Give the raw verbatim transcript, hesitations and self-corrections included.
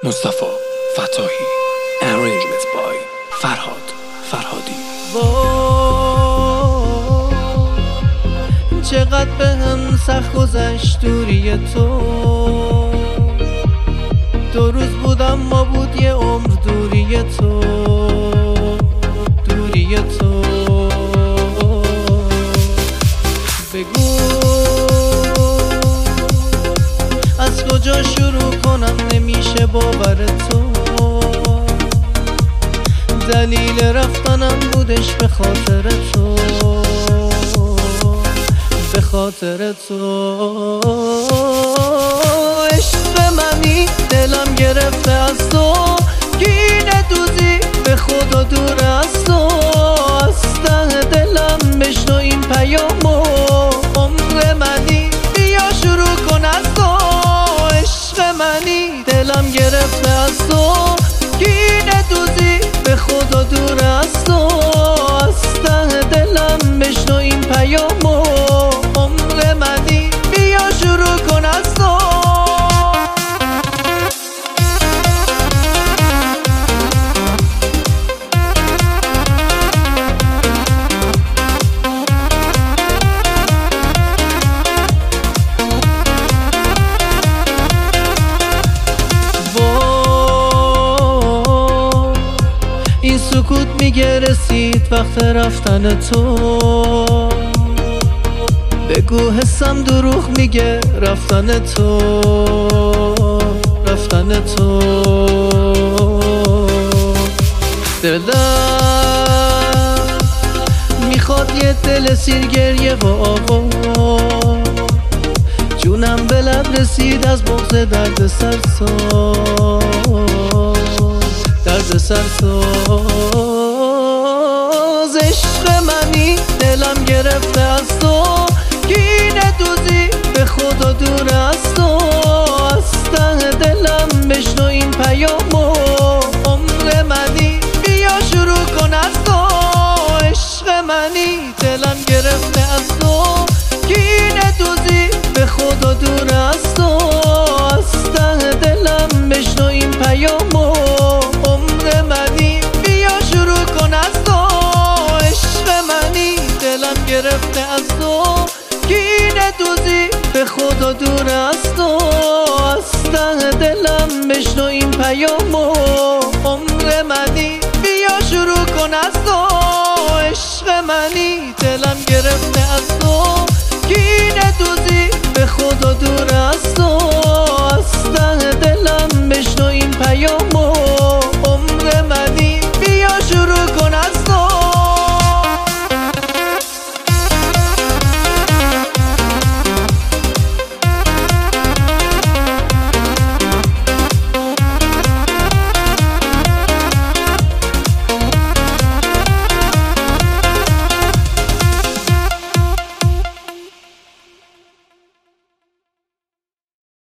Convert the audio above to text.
مصطفی فتاحی. Arrangements by فرهاد فرهادی. وای چقدر به هم سخت گذشت دوری تو. دو روز بودم ما بود یه عمر دوری تو، دوری تو. بگو از کجا شروع کنم، نمیشه باور تو. دلیل رفتنم بودش به خاطر تو، به خاطر تو. عشق منی دلم گرفته از تو، گینه دوزی به خدا دور از تو. از ته دلم بشنو این پیامو، عمر منی بیا شروع کن از تو. عشق منی دلم گرفته از تو، گینه دوزی به خدا دور از تو. از ته دلم بشنو این پیامو، عمر منی بیا شروع کن از تو. این سکوت میگه رسید وقت رفتن تو. بگو حسم دروغ میگه رفتن تو، رفتن تو. دلم میخواد یه دل سیر گریه و آوا. جونم به لب رسید از بغض درد سرساز، درد سرساز. عشق منی دلم گرفته از تو، گینه دوزی به خدا دور از تو. از ته دلم بشنو این پیامو، عمر منی بیا شروع کن از تو. عشق منی دلم گرفته از تو، گینه دوزی به خدا دور از تو. از ته دلم بشنو این پیامو، عمر منی بیا شروع کن از تو. عشق منی دلم گرفته از تو، گینه دوزی به خدا دور از تو. از ته دلم بشنو این پیامو،